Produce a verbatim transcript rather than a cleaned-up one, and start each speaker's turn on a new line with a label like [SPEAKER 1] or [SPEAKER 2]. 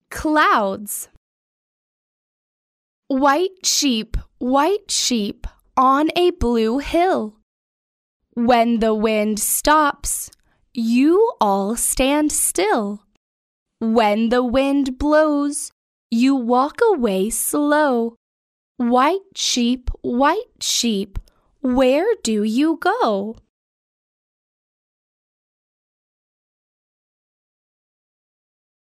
[SPEAKER 1] Clouds. White sheep, white sheep on a blue hill. When the wind stops, you all stand still. When the wind blows, you walk away slow. White sheep, white sheep, where do you go?